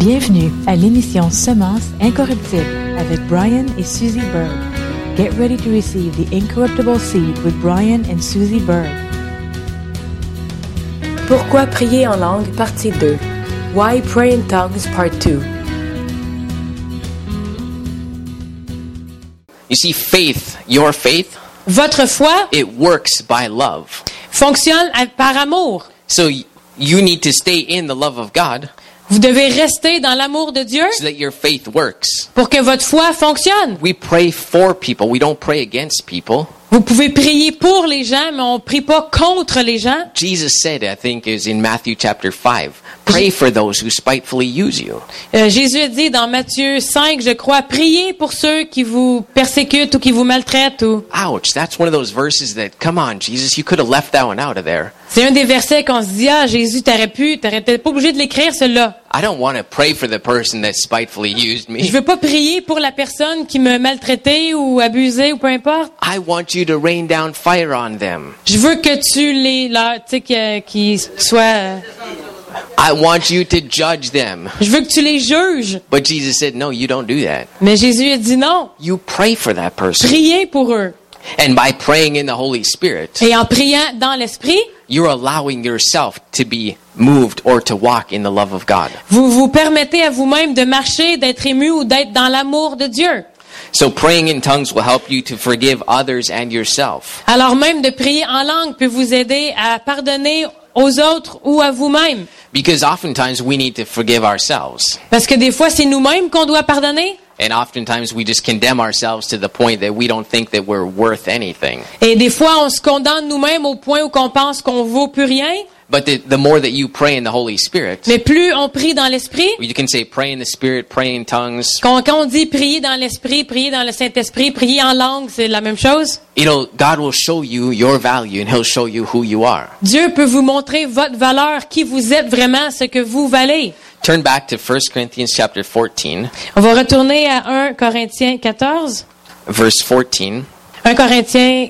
Bienvenue à l'émission Semences incorruptibles avec Brian et Susie Berg. Get ready to receive the incorruptible seed with Brian and Susie Berg. Pourquoi prier en langue, partie 2. Why Pray in Tongues, part 2. You see, faith, your faith, Votre foi it works by love. fonctionne par amour. So you need to stay in the love of God Vous devez rester dans l'amour de Dieu so that your faith works. pour que votre foi fonctionne. We pray for people. We don't pray against people. Vous pouvez prier pour les gens, mais on ne prie pas contre les gens. Jesus said, I think is in Matthew chapter 5, pray for those who spitefully use you. Jésus a dit dans Matthieu 5, je crois, priez pour ceux qui vous persécutent ou qui vous maltraitent. Ouch, that's one of those verses that, come on, Jesus, you could have left that one out of there. C'est un des versets qu'on se dit, ah, Jésus, t'aurais peut-être pas obligé de l'écrire, celui-là. I don't want to pray for the person that spitefully used me. Je veux pas prier pour la personne qui me maltraitait ou abusait ou peu importe. I want you to rain down fire on them. Je veux que tu qu'ils soient... I want you to judge them. Je veux que tu les juges. But Jesus said, no, you don't do that. Mais Jésus a dit non. You pray for that person. Priez pour eux. And by praying in the Holy Spirit, Et en priant dans l'Esprit, you're allowing yourself to be moved or to walk in the love of God. vous vous permettez à vous-même de marcher, d'être ému ou d'être dans l'amour de Dieu. So praying in tongues will help you to forgive others and yourself. Alors même de prier en langue peut vous aider à pardonner aux autres ou à vous-même. Because oftentimes we need to forgive ourselves. Parce que des fois, c'est nous-mêmes qu'on doit pardonner. And oftentimes we just condemn ourselves to the point that we don't think that we're worth anything. Et des fois, on se condamne nous-mêmes au point où on pense qu'on vaut plus rien. But the more that you pray in the Holy Spirit, Mais plus on prie dans l'Esprit, you can say pray in the Spirit, pray in tongues. quand on dit prier dans l'Esprit, prier dans le Saint-Esprit, prier en langue, c'est la même chose. God will show you your value and He'll show you who you are. Dieu peut vous montrer votre valeur, qui vous êtes vraiment, ce que vous valez. Turn back to 1 Corinthians chapter 14, On va retourner à 1 Corinthiens 14. verse 14. 1 Corinthiens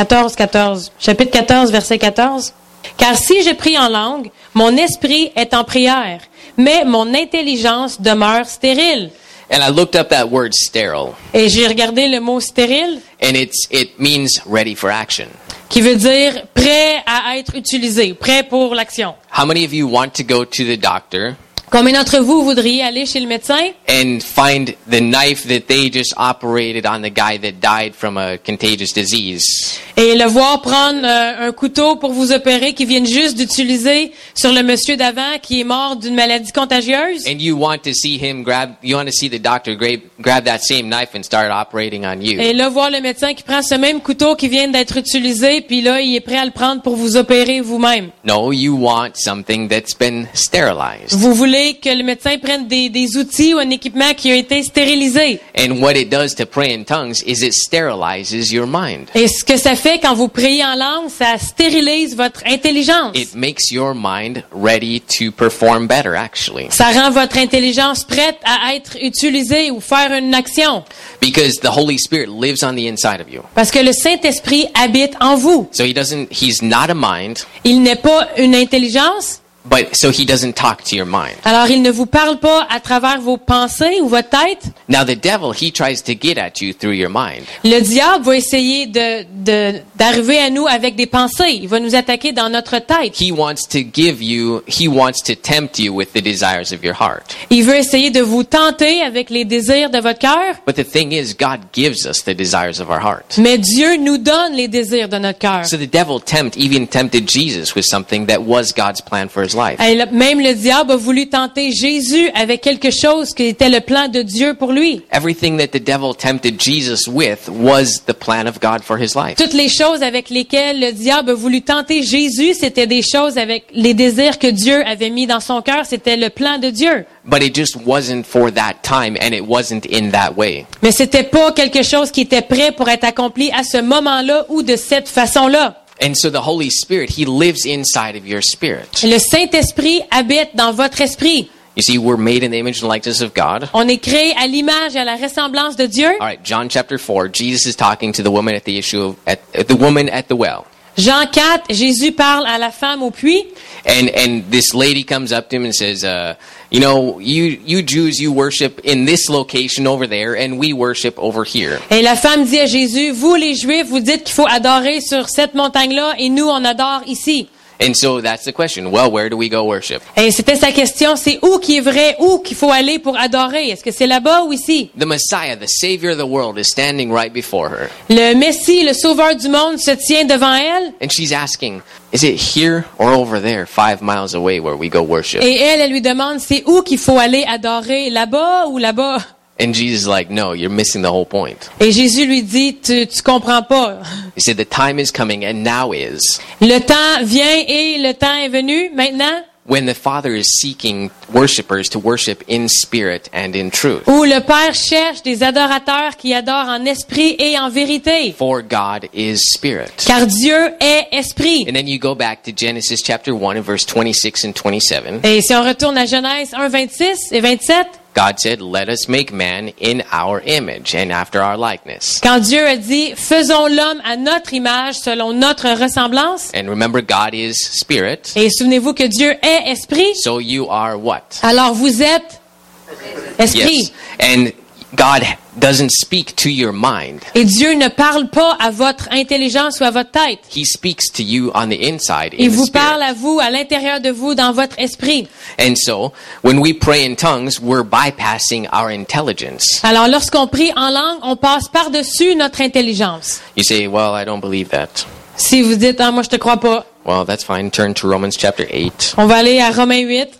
14. Chapitre 14, verset 14. Car si je prie en langue, mon esprit est en prière, mais mon intelligence demeure stérile. And I looked up that word sterile, Et j'ai regardé le mot stérile, and it means ready for action. qui veut dire prêt à être utilisé, prêt pour l'action. How many of you want to go to the doctor Combien d'entre vous voudriez aller chez le médecin and find the knife that they just operated on the guy that died from a contagious disease? et le voir prendre un couteau pour vous opérer qu'ils viennent juste d'utiliser sur le monsieur d'avant qui est mort d'une maladie contagieuse? And you want to see the doctor grab that same knife and start operating on you. Et là, voir le médecin qui prend ce même couteau qui vient d'être utilisé, puis là, il est prêt à le prendre pour vous opérer vous-même. No, you want something that's been sterilized. Vous voulez que le médecin prenne des outils ou un équipement qui a été stérilisé. And what it does to pray in tongues is it sterilizes your mind. Et ce que ça fait quand vous priez en langue, ça stérilise votre intelligence. It makes your mind ready to perform better, actually. Ça rend votre intelligence prête à être utilisée ou faire une action. Because the Holy Spirit lives on the inside of you. Parce que le Saint-Esprit habite en vous. So he's not a mind, Il n'est pas une intelligence, so he doesn't talk to your mind. alors il ne vous parle pas à travers vos pensées ou votre tête. Now the devil, he tries to get at you through your mind. Le diable va essayer d'arriver à nous avec des pensées. Il va nous attaquer dans notre tête. He wants to tempt you with the desires of your heart. Il veut essayer de vous tenter avec les désirs de votre cœur. But the thing is, God gives us the desires of our heart. Mais Dieu nous donne les désirs de notre cœur. So the devil even tempted Jesus with something that was God's plan for his life. Et même le diable a voulu tenter Jésus avec quelque chose qui était le plan de Dieu pour lui. Everything that the devil tempted Jesus with was the plan of God for his life. Toutes les choses avec lesquelles le diable a voulu tenter Jésus, c'était des choses avec les désirs que Dieu avait mis dans son cœur. C'était le plan de Dieu. But it just wasn't for that time, and it wasn't in that way. Mais c'était pas quelque chose qui était prêt pour être accompli à ce moment-là ou de cette façon-là. And so the Holy Spirit, He lives inside of your spirit. Le Saint-Esprit habite dans votre esprit. You see, we're made in the image and likeness of God. On est créé à l'image et à la ressemblance de Dieu. All right, John chapter 4, Jesus is talking to the woman at the well. Jean 4, Jésus parle à la femme au puits. And this lady comes up to him and says, you know, you Jews, you worship in this location over there, and we worship over here. Et la femme dit à Jésus, vous les Juifs, vous dites qu'il faut adorer sur cette montagne-là, et nous, on adore ici. And so that's the question. Well, where do we go worship? Et c'était sa question, c'est où qui est vrai, où qu'il faut aller pour adorer? Est-ce que c'est là-bas ou ici? The Messiah, the Savior of the world, is standing right before her. Le Messie, le Sauveur du monde, se tient devant elle. And she's asking, is it here or over there, 5 miles away, where we go worship? Et elle lui demande, c'est où qu'il faut aller adorer, là-bas ou là-bas? And Jesus is like, no, you're missing the whole point. Et Jésus lui dit, tu comprends pas. He said, the time is coming, and now is, Le temps vient et le temps est venu maintenant, when the Father is seeking worshipers to worship in spirit and in truth. où le Père cherche des adorateurs qui adorent en esprit et en vérité. For God is spirit. Car Dieu est esprit. And then you go back to Genesis chapter 1 and verse 26 and 27. Et si on retourne à Genèse 1, 26 et 27, God said, let us make man in our image and after our likeness. quand Dieu a dit, faisons l'homme à notre image, selon notre ressemblance. And remember, God is spirit. Et souvenez-vous que Dieu est esprit. So you are what? Alors vous êtes esprit. Yes. And God doesn't speak to your mind. Et Dieu ne parle pas à votre intelligence ou à votre tête. He speaks to you on the inside in Il the vous spirit. parle à vous, à l'intérieur de vous, dans votre esprit. And so, when we pray in tongues, we're bypassing our intelligence. Alors lorsqu'on prie en langue, on passe par-dessus notre intelligence. You say, well, I don't believe that. Si vous dites, ah, moi je te crois pas, Well, that's fine. Turn to Romans chapter 8, on va aller à Romains 8.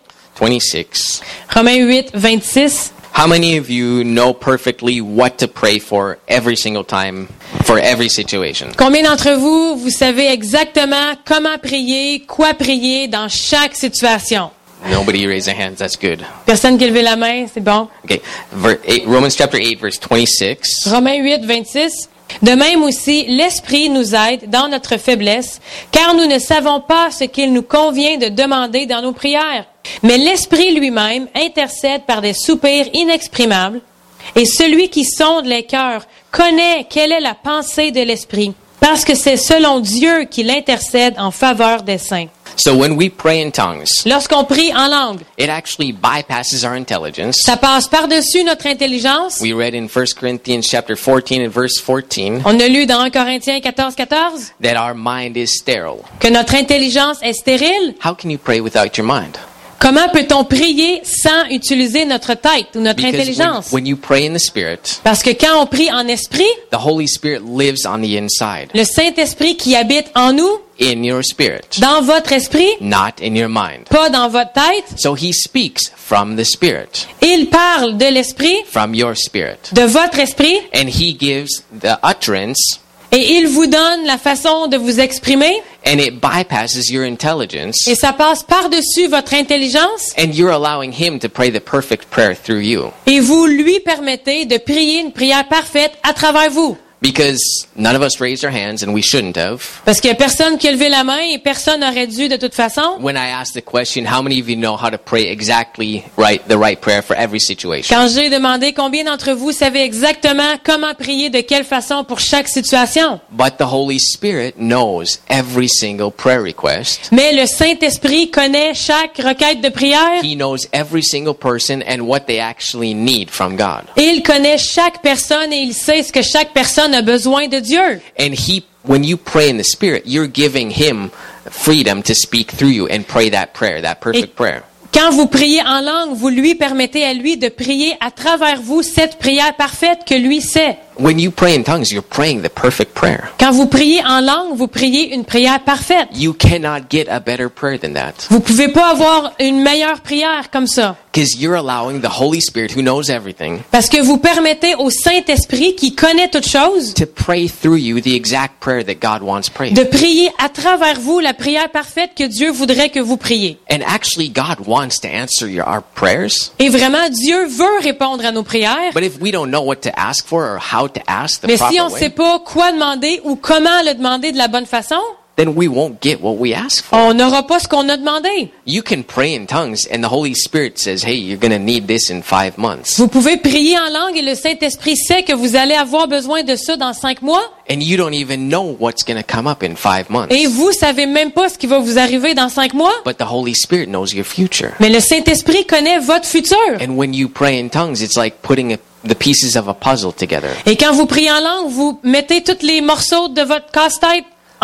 26. Romains 8, 26. How many of you know perfectly what to pray for every single time, for every situation? Combien d'entre vous, vous savez exactement comment prier, quoi prier dans chaque situation? Nobody raise their hands. That's good. Personne qui a levé la main, c'est bon. Okay. Romans chapter 8, verse 26. Romains 8, 26. De même aussi, l'Esprit nous aide dans notre faiblesse, car nous ne savons pas ce qu'il nous convient de demander dans nos prières. Mais l'Esprit lui-même intercède par des soupirs inexprimables, et celui qui sonde les cœurs connaît quelle est la pensée de l'Esprit, parce que c'est selon Dieu qu'il intercède en faveur des saints. So when we pray in tongues, Lorsqu'on prie en langue, it actually bypasses our intelligence. ça passe par-dessus notre intelligence. We read in 1 Corinthians chapter 14 and verse 14 On a lu dans 1 Corinthiens 14, 14 that our mind is sterile. que notre intelligence est stérile. How can you pray without your mind? Comment peut-on prier sans utiliser notre tête ou notre Because intelligence? when you pray in the Spirit, Parce que quand on prie en esprit, the Holy Spirit lives on the inside, le Saint-Esprit qui habite en nous, in your spirit, dans votre esprit, not in your mind. pas dans votre tête, So He speaks from the Spirit, il parle de l'esprit, from your spirit. de votre esprit, And He gives the utterance, et il vous donne la façon de vous exprimer, and it bypasses your intelligence, et ça passe par-dessus votre intelligence, and you're allowing Him to pray the perfect prayer through you. et vous lui permettez de prier une prière parfaite à travers vous. Because none of us raised our hands, and we shouldn't have. Parce qu'il y a personne qui a levé la main et personne n'aurait dû de toute façon. When I asked the question, how many of you know how to pray exactly the right prayer for every situation? Quand j'ai demandé combien d'entre vous savez exactement comment prier de quelle façon pour chaque situation. But the Holy Spirit knows every single prayer request. Mais le Saint-Esprit connaît chaque requête de prière. He knows every single person and what they actually need from God. Et il connaît chaque personne et il sait ce que chaque personne a besoin de Dieu. And when you pray in the Spirit, you're giving Him freedom to speak through you and pray that prayer, that perfect prayer. Quand vous priez en langue, vous lui permettez à lui de prier à travers vous cette prière parfaite que lui sait. When you pray in tongues, you're praying the perfect prayer. Quand vous priez en langue, vous priez une prière parfaite. You cannot get a better prayer than that. Vous pouvez pas avoir une meilleure prière comme ça. Because you're allowing the Holy Spirit, who knows everything, Parce que vous permettez au Saint-Esprit, qui connaît toutes choses, to pray through you the exact prayer that God wants prayed. de prier à travers vous la prière parfaite que Dieu voudrait que vous priez. And actually, God wants to answer our prayers. Et vraiment, Dieu veut répondre à nos prières. But if we don't know what to ask for or how to ask the Mais si proper on ne sait way, pas quoi demander ou comment le demander de la bonne façon, then we won't get what we ask for. on n'aura pas ce qu'on a demandé. You can pray in tongues and the Holy Spirit says, hey, you're going to need this in 5 months. Vous pouvez prier en langue et le Saint-Esprit sait que vous allez avoir besoin de ça dans 5 mois. And you don't even know what's going to come up in 5 months. Et vous savez même pas ce qui va vous arriver dans 5 mois. But the Holy Spirit knows your future. Mais le Saint-Esprit connaît votre futur. And when you pray in tongues, it's like putting the pieces of a puzzle together. Et quand vous priez en langue, vous mettez tous les morceaux de votre casse-tête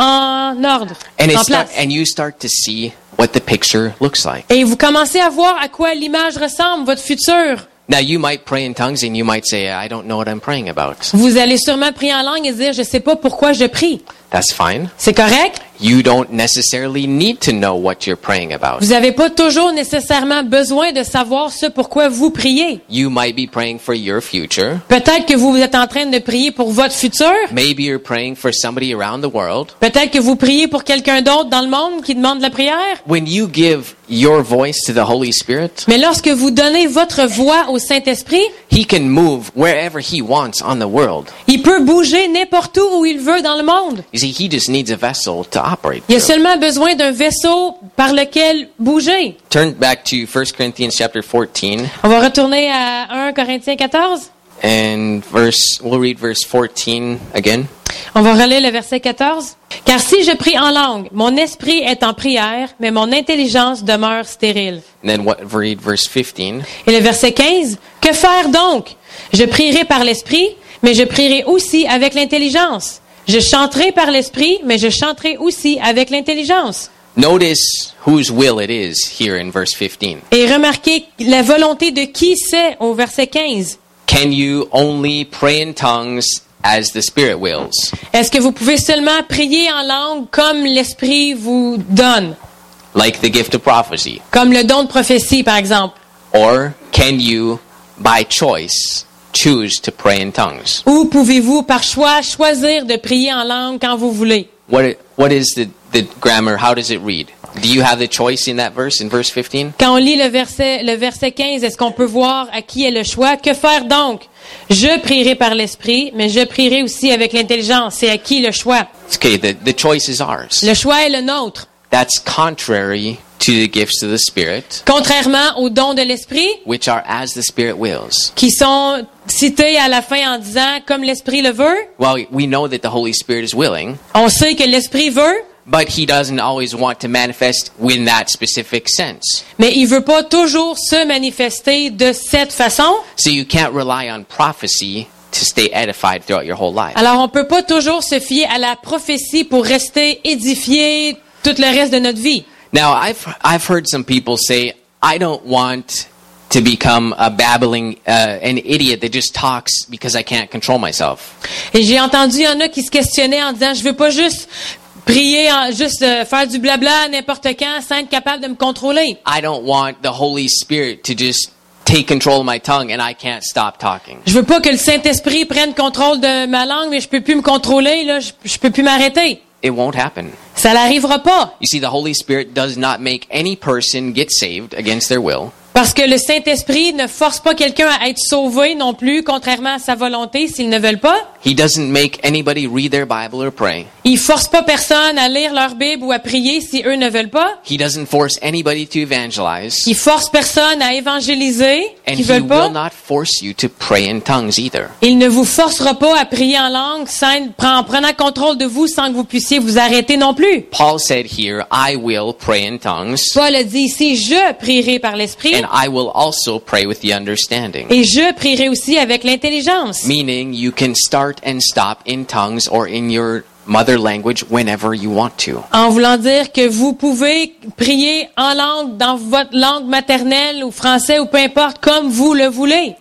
en ordre, And, en place. and you start to see what the picture looks like. Et vous commencez à voir à quoi l'image ressemble, votre futur. Now, you might pray in tongues and you might say, I don't know what I'm praying about. Vous allez sûrement prier en langue et dire, je sais pas pourquoi je prie. That's fine. C'est correct? You don't necessarily need to know what you're praying about. Vous n'avez pas toujours nécessairement besoin de savoir ce pourquoi vous priez. You might be praying for your future. Peut-être que vous êtes en train de prier pour votre futur. Maybe you're praying for somebody around the world. Peut-être que vous priez pour quelqu'un d'autre dans le monde qui demande de la prière. When you give your voice to the Holy Spirit, Mais lorsque vous donnez votre voix au Saint-Esprit, He can move wherever He wants on the world. il peut bouger n'importe où il veut dans le monde. You see, He just needs a vessel to operate Il y a through. seulement besoin d'un vaisseau par lequel bouger. Turn back to 1 Corinthians chapter 14 On va retourner à 1 Corinthiens 14. and we'll read verse 14 again. On va relire le verset 14. « Car si je prie en langue, mon esprit est en prière, mais mon intelligence demeure stérile. And then read verse 15. » Et le verset 15. « Que faire donc? Je prierai par l'esprit, mais je prierai aussi avec l'intelligence. Je chanterai par l'esprit, mais je chanterai aussi avec l'intelligence. » Notice whose will it is here in verse 15. Et remarquez la volonté de qui c'est au verset 15. Can you only pray in tongues as the Spirit wills? Est-ce que vous pouvez seulement prier en langue comme l'Esprit vous donne? Like the gift of prophecy? Comme le don de prophétie, par exemple. Or can you, by choice, choose to pray in tongues? Ou pouvez-vous, par choix, choisir de prier en langue quand vous voulez? What is the grammar? How does it read? Do you have the choice in that verse, in verse 15? Quand on lit le verset 15, est-ce qu'on peut voir à qui est le choix? Que faire donc? Je prierai par l'Esprit, mais je prierai aussi avec l'intelligence. C'est à qui le choix? Okay, the choice is ours. Le choix est le nôtre. That's contrary to the gifts of the Spirit, Contrairement aux dons de l'Esprit, which are as the Spirit wills. qui sont cités à la fin en disant « comme l'Esprit le veut », Well, we know that the Holy Spirit is willing, on sait que l'Esprit veut, but He doesn't always want to manifest in that specific sense. mais il veut pas toujours se manifester de cette façon. So you can't rely on prophecy to stay edified throughout your whole life. Alors, on peut pas toujours se fier à la prophétie pour rester édifié tout le reste de notre vie. Now, I've heard some people say, I don't want to become a babbling, an idiot that just talks because I can't control myself. Et j'ai entendu, il y en a qui se questionnaient en disant, je veux pas juste prier, juste faire du blabla n'importe quand sans être capable de me contrôler. I don't want the Holy Spirit to just take control of my tongue and I can't stop talking. Je veux pas que le Saint-Esprit prenne contrôle de ma langue, mais je peux plus me contrôler, là, je peux plus m'arrêter. It won't happen. Ça n'arrivera pas. You see, the Holy Spirit does not make any person get saved against their will. Parce que le Saint-Esprit ne force pas quelqu'un à être sauvé non plus, contrairement à sa volonté, s'ils ne veulent pas. He doesn't make anybody read their Bible or pray. Il force pas personne à lire leur Bible ou à prier si eux ne veulent pas. He doesn't force anybody to evangelize. Il force personne à évangéliser And qui He veulent will pas. not force you to pray in tongues either. Il ne vous forcera pas à prier en langue en prenant contrôle de vous sans que vous puissiez vous arrêter non plus. Paul said here, I will pray in tongues, Paul a dit ici, je prierai par l'Esprit and I will also pray with the understanding. et je prierai aussi avec l'intelligence. Meaning you can start and stop in tongues or in your mother language whenever you want to. En voulant dire que vous pouvez prier en langue, dans votre langue maternelle ou français ou peu importe, comme vous le voulez.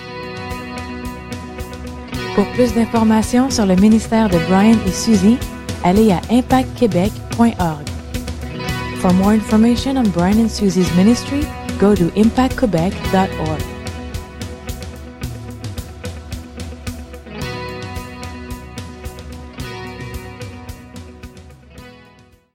Pour plus d'informations sur le ministère de Brian et Suzy, allez à impactquebec.org. For more information on Brian and Suzy's ministry, go to impactquebec.org.